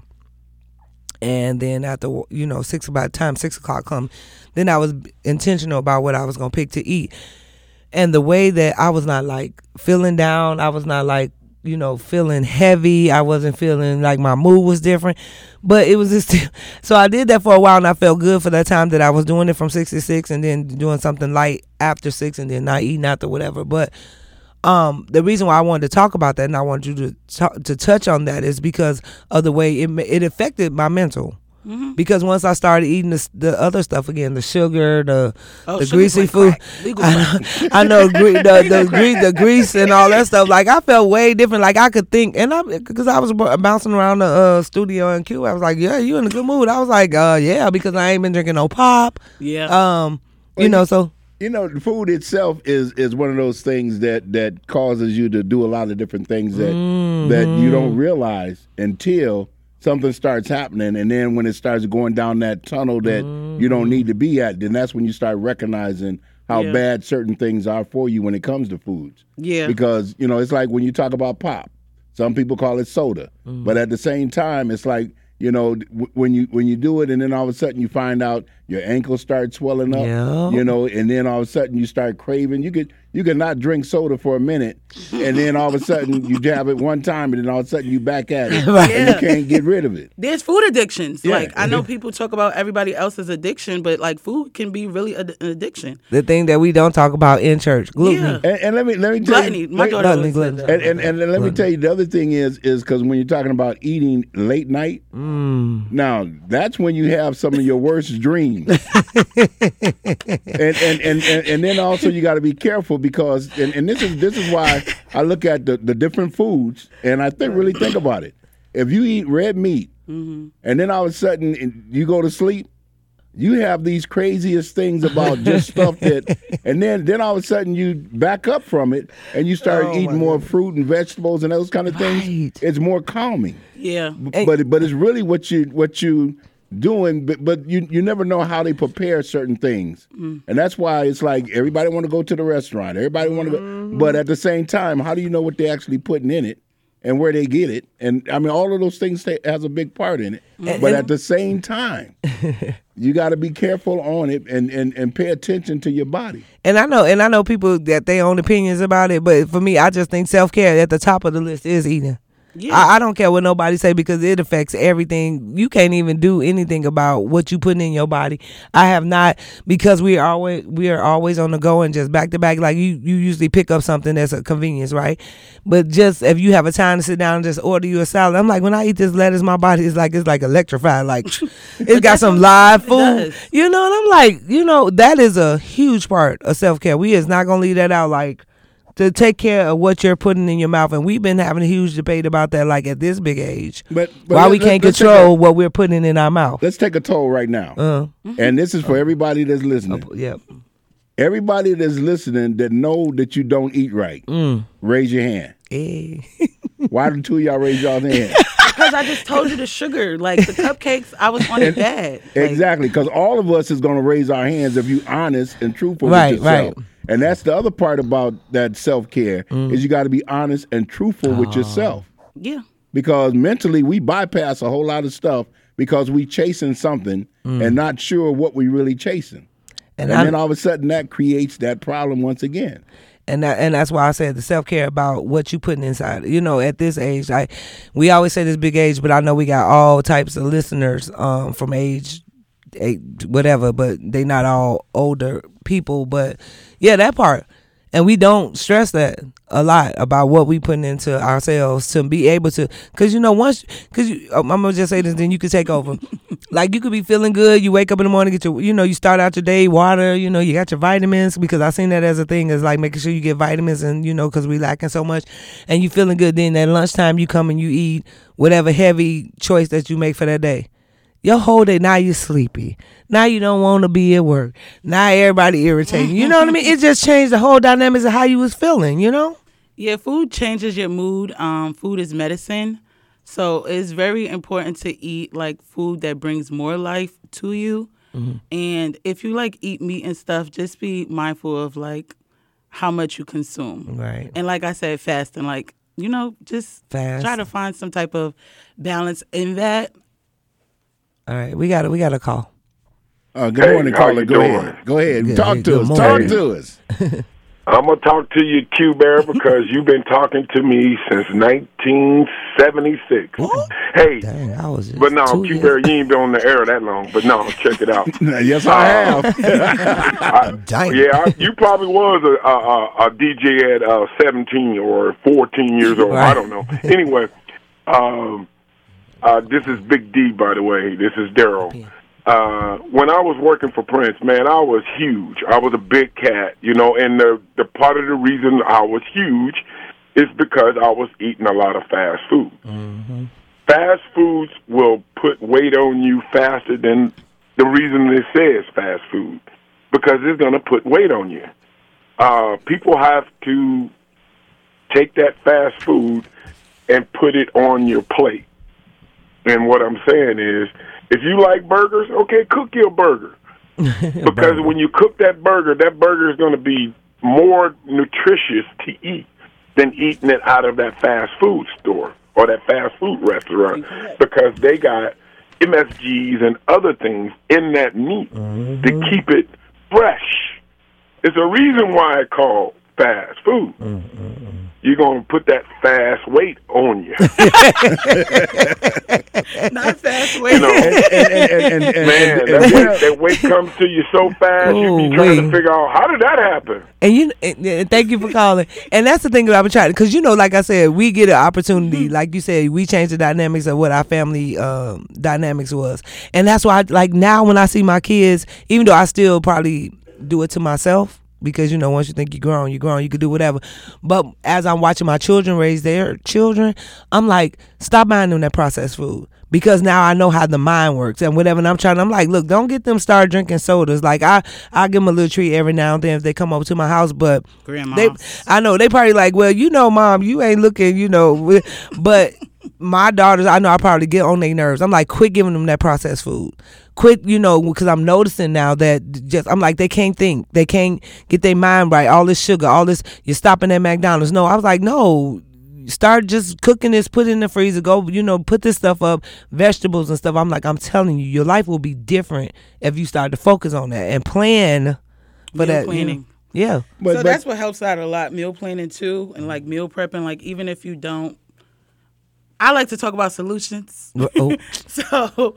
and then after, you know, 6 o'clock come, then I was intentional about what I was gonna pick to eat. And the way that I was not like feeling down, I was not like, you know, feeling heavy. I wasn't feeling like my mood was different, but it was just, so I did that for a while, and I felt good for that time that I was doing it from 6 to 6 and then doing something light after 6 and then not eating after whatever. But the reason why I wanted to talk about that and I wanted you to touch on that is because of the way it affected my mental. Because once I started eating the other stuff again, the sugar, the greasy food, I know the grease and all that stuff. Like I felt way different. Like I could think, and because I was bouncing around the studio in Cuba, I was like, "Yeah, you in a good mood." I was like, "Yeah," because I ain't been drinking no pop. Yeah. You know, so. You know, the food itself is one of those things that causes you to do a lot of different things that you don't realize until something starts happening, and then when it starts going down that tunnel that you don't need to be at, then that's when you start recognizing how bad certain things are for you when it comes to foods. Yeah. Because, you know, it's like when you talk about pop, some people call it soda, but at the same time, it's like, you know, when you do it and then all of a sudden you find out your ankles start swelling up, you know, and then all of a sudden you start craving. You could not drink soda for a minute, and then all of a sudden you have it one time, and then all of a sudden you back at it, and you can't get rid of it. There's food addictions. Yeah. Like I know people talk about everybody else's addiction, but like food can be really an addiction. The thing that we don't talk about in church, gluten. Yeah. And let me tell gluttony. You, my daughter always said that. And let me tell you, the other thing is because when you're talking about eating late night, now that's when you have some of your worst dreams. and then also you got to be careful because and this is why I look at the different foods and I really think about it. If you eat red meat and then all of a sudden you go to sleep, you have these craziest things about just stuff that, and then all of a sudden you back up from it and you start eating more fruit and vegetables and those kind of things. It's more calming. Yeah, but it's really what you doing, but you never know how they prepare certain things, and that's why it's like everybody want to go to the restaurant, everybody want to go, but at the same time, how do you know what they're actually putting in it and where they get it? And I mean, all of those things has a big part in it, but at the same time, you got to be careful on it and pay attention to your body. And I know people that they own opinions about it, but for me, I just think self-care at the top of the list is eating. Yeah. I don't care what nobody say because it affects everything. You can't even do anything about what you putting in your body. I have not, because we are always on the go and just back to back. Like you usually pick up something that's a convenience, right? But just if you have a time to sit down and just order you a salad, I'm like, when I eat this lettuce, my body is like, it's like electrified. Like it's got some live food, you know. And I'm like, you know, that is a huge part of self care. We is not gonna leave that out. Like, to take care of what you're putting in your mouth. And we've been having a huge debate about that, like at this big age. But why we can't control what we're putting in our mouth. Let's take a toll right now. And this is for everybody that's listening. Yep. Everybody that's listening that know that you don't eat right, raise your hand. Why do two of y'all raise y'all hand? Because I just told you the sugar, like the cupcakes, I was on it bad. Exactly, because all of us is going to raise our hands if you're honest and truthful with yourself. Right. And that's the other part about that self-care is you got to be honest and truthful with yourself. Yeah. Because mentally we bypass a whole lot of stuff because we chasing something and not sure what we really chasing. And then all of a sudden that creates that problem once again. And that's why I said the self-care about what you putting inside. You know, at this age, we always say this big age, but I know we got all types of listeners from age 8, whatever, but they not all older people. But yeah, that part. And we don't stress that a lot about what we putting into ourselves to be able to, because I'm gonna just say this, then you can take over. Like, you could be feeling good, you wake up in the morning, get your, you start out your day, water, you got your vitamins, because I seen that as a thing, is like making sure you get vitamins, and because we lacking so much, and you feeling good. Then at lunchtime you come and you eat whatever heavy choice that you make for that day. Your whole day, now you're sleepy. Now you don't want to be at work. Now everybody irritating. You know what I mean? It just changed the whole dynamics of how you was feeling, Yeah, food changes your mood. Food is medicine. So it's very important to eat like food that brings more life to you. Mm-hmm. And if you like eat meat and stuff, just be mindful of like how much you consume. Right. And like I said, fasting, like, just fast. Try to find some type of balance in that. All right, we got a call. Good morning, caller. Go ahead. Good. Talk to us. Talk to us. I'm going to talk to you, Q-Bear, because you've been talking to me since 1976. What? Hey, dang, I was just but no, Q-Bear, you ain't been on the air that long, but no, check it out. Yes, I have. You probably was a DJ at 17 or 14 years old. Right. I don't know. Anyway, this is Big D, by the way. This is Daryl. Yeah. When I was working for Prince, man, I was huge. I was a big cat, and the part of the reason I was huge is because I was eating a lot of fast food. Mm-hmm. Fast foods will put weight on you faster than the reason it says fast food, because it's going to put weight on you. People have to take that fast food and put it on your plate. And what I'm saying is, if you like burgers, okay, cook your burger. Because when you cook that burger is going to be more nutritious to eat than eating it out of that fast food store or that fast food restaurant, because they got MSGs and other things in that meat to keep it fresh. It's a reason why it's called fast food. You're going to put that fast weight on you. Not fast weight. That weight comes to you so fast, you be trying to figure out, how did that happen? And thank you for calling. And that's the thing that I've been trying, because like I said, we get an opportunity. Like you said, we change the dynamics of what our family dynamics was. And that's why, now when I see my kids, even though I still probably do it to myself, because once you think you're grown, you can do whatever. But as I'm watching my children raise their children, I'm like, stop buying them that processed food, because now I know how the mind works and whatever. And I'm like, look, don't get them start drinking sodas. Like I give them a little treat every now and then if they come over to my house. But I know they probably like, well, Mom, you ain't looking, but my daughters, I know I probably get on their nerves. I'm like, quit giving them that processed food. Quit, because I'm noticing now that I'm like, they can't think. They can't get their mind right. All this sugar, all this, you're stopping at McDonald's. No, I was like, no, start just cooking this, put it in the freezer, go, put this stuff up, vegetables and stuff. I'm like, I'm telling you, your life will be different if you start to focus on that and plan for that. Planning. Yeah. But that's what helps out a lot, meal planning too, and like meal prepping, like even if you don't, I like to talk about solutions. Oh. So,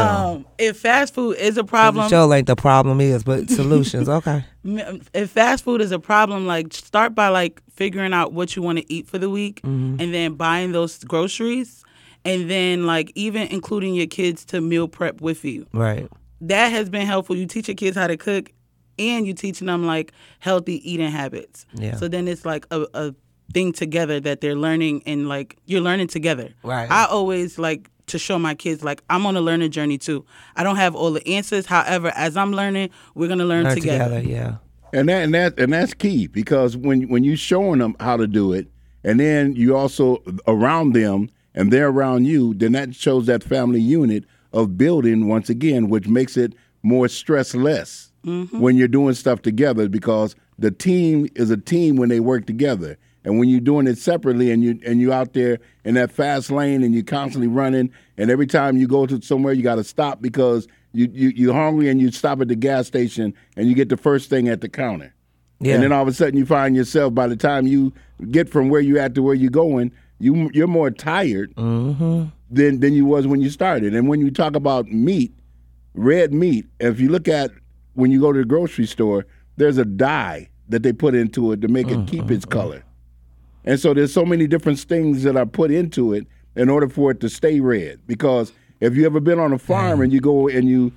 if fast food is a problem, sure ain't the problem is, but solutions. Okay. If fast food is a problem, like start by like figuring out what you want to eat for the week, and then buying those groceries, and then like even including your kids to meal prep with you. Right. That has been helpful. You teach your kids how to cook, and you're teaching them like healthy eating habits. Yeah. So then it's like a thing together that they're learning, and like you're learning together. Right. I always like to show my kids like I'm on a learning journey too. I don't have all the answers. However, as I'm learning, we're gonna learn together. Yeah. And that's key, because when you showing them how to do it, and then you also around them and they're around you, then that shows that family unit of building once again, which makes it more stress-less when you're doing stuff together, because the team is a team when they work together. And when you're doing it separately and you out there in that fast lane and you're constantly running, and every time you go to somewhere you got to stop because you're hungry, and you stop at the gas station and you get the first thing at the counter. Yeah. And then all of a sudden you find yourself, by the time you get from where you're at to where you're going, you're more tired than you was when you started. And when you talk about meat, red meat, if you look at when you go to the grocery store, there's a dye that they put into it to make it keep its color. And so there's so many different things that are put into it in order for it to stay red. Because if you ever been on a farm and you go and you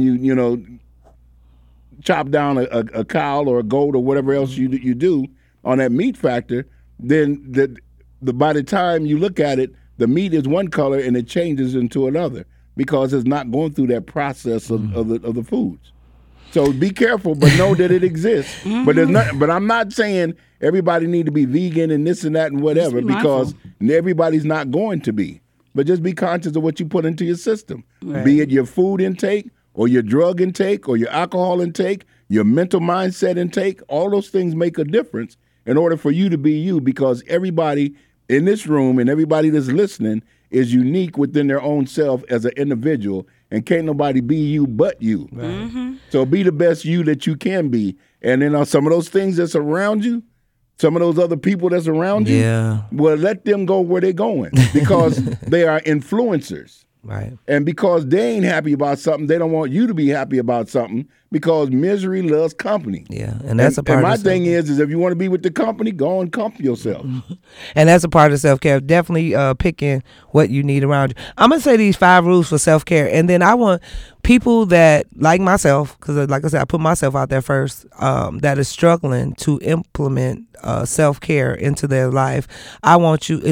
chop down a cow or a goat or whatever else you do on that meat factor, then by the time you look at it, the meat is one color and it changes into another because it's not going through that process of the foods. So be careful, but know that it exists. But I'm not saying everybody need to be vegan and this and that and whatever, because everybody's not going to be. But just be conscious of what you put into your system, be it your food intake or your drug intake or your alcohol intake, your mental mindset intake. All those things make a difference in order for you to be you, because everybody in this room and everybody that's listening is unique within their own self as an individual, and can't nobody be you but you. So be the best you that you can be. And then some of those things that's around you, some of those other people that's around you, well, let them go where they're going, because they are influencers. Right. And because they ain't happy about something, they don't want you to be happy about something, because misery loves company. Yeah, and that's a part of my of thing is if you want to be with the company, go and comp yourself. And that's a part of self-care. Definitely picking what you need around you. I'm going to say these 5 rules for self-care, and then I want people that, like myself, because like I said, I put myself out there first, that is struggling to implement self-care into their life. I want you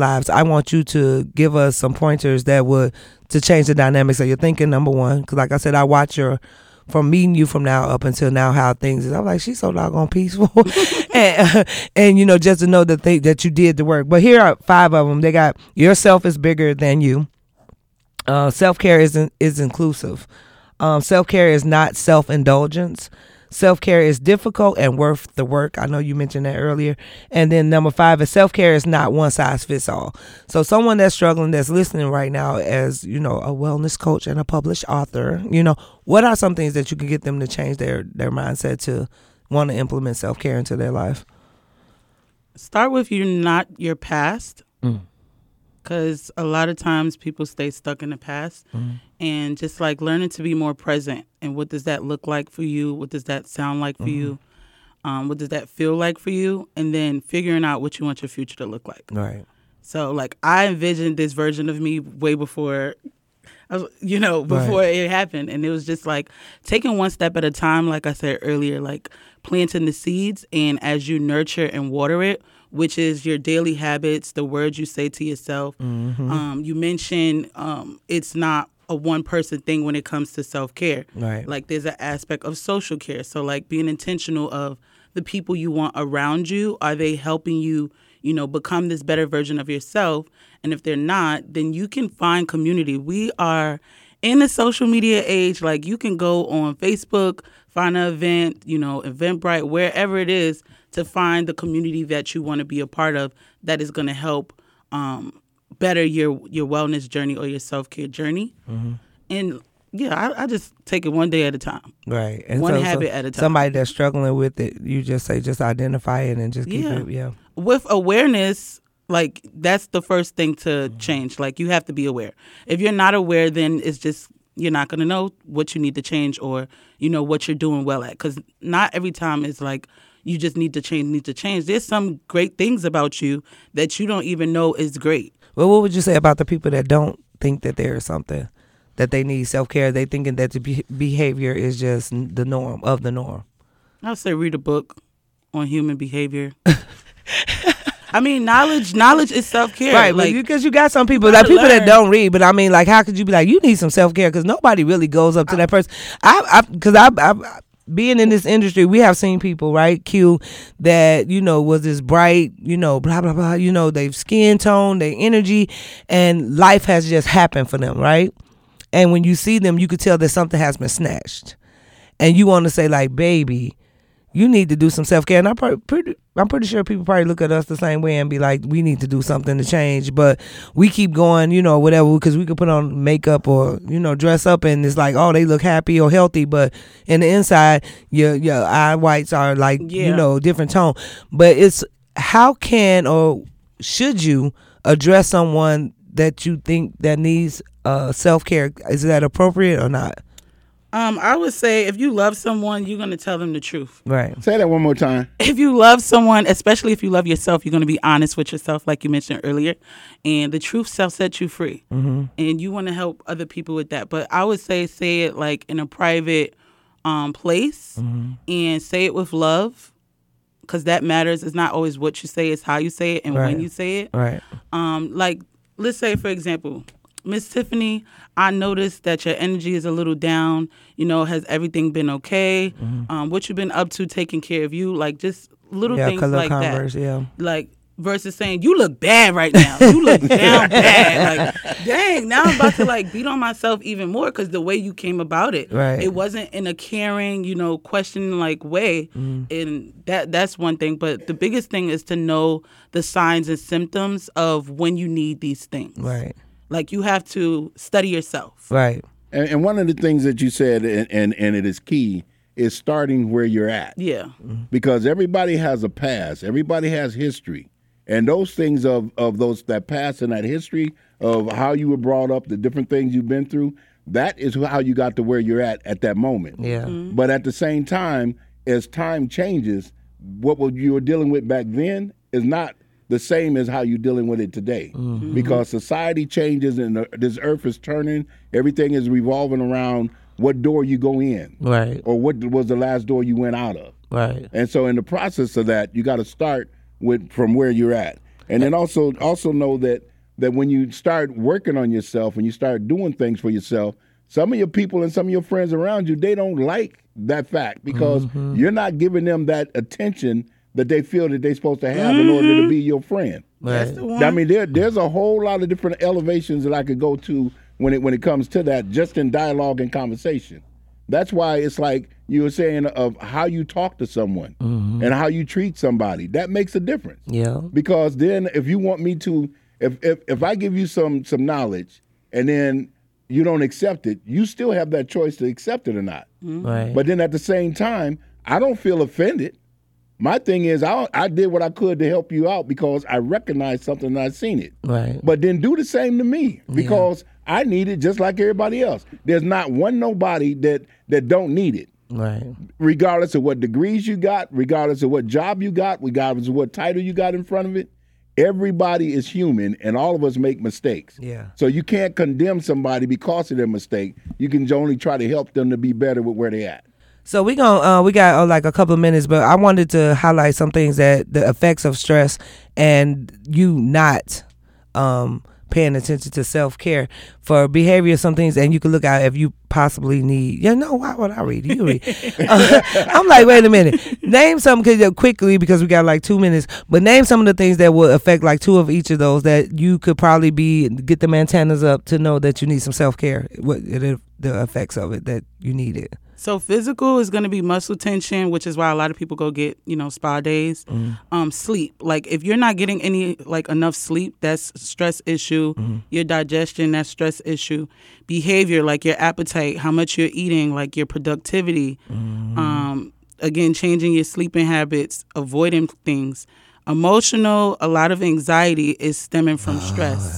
to give us some pointers that would to change the dynamics of your thinking, number one, because like I said, I watch from meeting you from now up until now how things is. I'm like, she's so doggone peaceful. and just to know that you did the work. But here are 5 of them. They got yourself is bigger than you. Self-care is inclusive. Self-care is not self-indulgence. Self-care is difficult and worth the work. I know you mentioned that earlier. And then number 5 is self-care is not one size fits all. So someone that's struggling, that's listening right now as, a wellness coach and a published author, what are some things that you can get them to change their mindset to want to implement self-care into their life? Start with not your past. Because a lot of times people stay stuck in the past, and just like learning to be more present. And what does that look like for you? What does that sound like for you? What does that feel like for you? And then figuring out what you want your future to look like. Right. So like I envisioned this version of me way before, before it happened. And it was just like taking one step at a time, like I said earlier, like planting the seeds. And as you nurture and water it, which is your daily habits, the words you say to yourself. You mentioned it's not a one-person thing when it comes to self-care. Right. Like there's an aspect of social care. So like being intentional of the people you want around you. Are they helping you, become this better version of yourself? And if they're not, then you can find community. We are in the social media age. Like you can go on Facebook, find an event, Eventbrite, wherever it is, to find the community that you want to be a part of that is going to help better your wellness journey or your self-care journey. And I just take it one day at a time. Right. And one habit at a time. Somebody that's struggling with it, you just identify it and just keep it. Yeah. With awareness, like that's the first thing to change. Like you have to be aware. If you're not aware, then it's just, you're not going to know what you need to change or, what you're doing well at. Because not every time is like, you just need to change. There's some great things about you that you don't even know is great. Well, what would you say about the people that don't think that there is something, that they need self-care? They thinking that the behavior is just the norm of the norm. I would say read a book on human behavior. I mean, knowledge is self-care. Right, like, because you got some people, like people that don't read, but I mean, like, how could you be like, you need some self-care? Because nobody really goes up to that person. Because I being in this industry, we have seen people, right, Q, that, was this bright, blah, blah, blah, they've skin tone, their energy, and life has just happened for them, right? And when you see them, you could tell that something has been snatched. And you want to say, like, baby, you need to do some self-care. And I'm pretty sure people probably look at us the same way and be like, we need to do something to change. But we keep going, whatever, because we could put on makeup or, dress up and it's like, oh, they look happy or healthy. But in the inside, your eye whites are like, different tone. But it's how can or should you address someone that you think that needs self-care? Is that appropriate or not? I would say if you love someone, you're going to tell them the truth. Right. Say that one more time. If you love someone, especially if you love yourself, you're going to be honest with yourself, like you mentioned earlier. And the truth shall set you free. Mm-hmm. And you want to help other people with that. But I would say it like in a private place and say it with love, because that matters. It's not always what you say, it's how you say it and when you say it. Right. Like, let's say, for example, Miss Tiffany, I noticed that your energy is a little down. You know, has everything been okay? What you been up to taking care of you? Like, just little things like that. Yeah. Like, versus saying, you look bad right now. You look down bad. Like, dang, now I'm about to, like, beat on myself even more because the way you came about it. Right. It wasn't in a caring, you know, questioning, like, way. And that's one thing. But the biggest thing is to know the signs and symptoms of when you need these things. Right. Like, you have to study yourself. Right. And one of the things that you said, and it is key, is starting where you're at. Yeah. Because everybody has a past. Everybody has history. And those things of those that past and that history of how you were brought up, the different things you've been through, that is how you got to where you're at that moment. Yeah. But at the same time, as time changes, what you were dealing with back then is not the same as how you're dealing with it today. Because society changes and this earth is turning. Everything is revolving around what door you go in. Right. Or what was the last door you went out of. Right. And so in the process of that, you got to start from where you're at. And then also know that when you start working on yourself, when you start doing things for yourself, some of your people and some of your friends around you, they don't like that fact because you're not giving them that attention that they feel that they're supposed to have in order to be your friend. Right. I mean, there's a whole lot of different elevations that I could go to when it comes to that, just in dialogue and conversation. That's why it's like you were saying of how you talk to someone and how you treat somebody. That makes a difference. Yeah. Because then if you want me to, if I give you some knowledge and then you don't accept it, you still have that choice to accept it or not. Right. But then at the same time, I don't feel offended. My thing is I did what I could to help you out because I recognized something and I seen it. Right. But then do the same to me because I need it just like everybody else. There's not nobody that don't need it. Right. Regardless of what degrees you got, regardless of what job you got, regardless of what title you got in front of it, everybody is human and all of us make mistakes. Yeah. So you can't condemn somebody because of their mistake. You can only try to help them to be better with where they're at. So we got like a couple of minutes, but I wanted to highlight some things that the effects of stress and you not paying attention to self-care for behavior, some things, and you can look out if you possibly need. Why would I read? You read. I'm like, wait a minute. Name some quickly because we got like 2 minutes. But name some of the things that would affect like 2 of each of those that you could probably get the antennas up to know that you need some self-care. What the effects of it that you need it. So physical is going to be muscle tension, which is why a lot of people go get, spa days. Sleep. Like if you're not getting enough sleep, that's a stress issue. Your digestion, that's stress issue. Behavior, like your appetite, how much you're eating, like your productivity. Again, changing your sleeping habits, avoiding things. Emotional, a lot of anxiety is stemming from stress.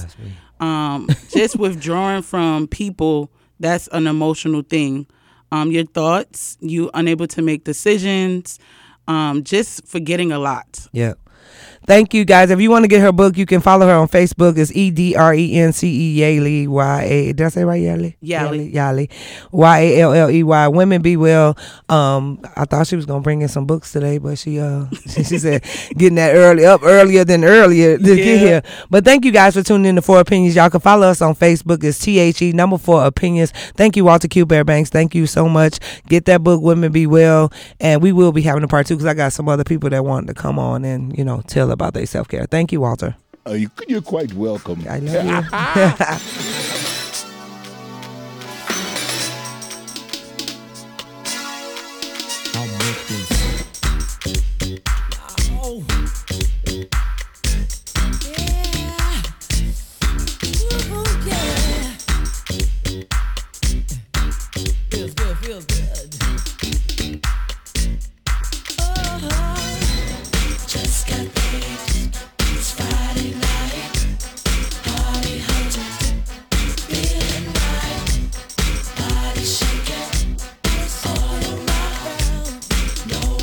Just withdrawing from people, that's an emotional thing. Your thoughts, you unable to make decisions, just forgetting a lot. Yeah. Thank you, guys. If you want to get her book, you can follow her on Facebook. It's EDRENCE Yalley, Y-A. Did I say right, Yalley? Yalley. Y-A-L-L-E-Y. Women Be Well. I thought she was going to bring in some books today, but she said getting that earlier than earlier to get here. But thank you guys for tuning in to 4 Opinions. Y'all can follow us on Facebook. It's THE 4 Opinions. Thank you, Walter Q. Bearbanks. Thank you so much. Get that book, Women Be Well. And we will be having a part 2 because I got some other people that want to come on and, tell about their self-care. Thank you, Walter. You're quite welcome. I love you.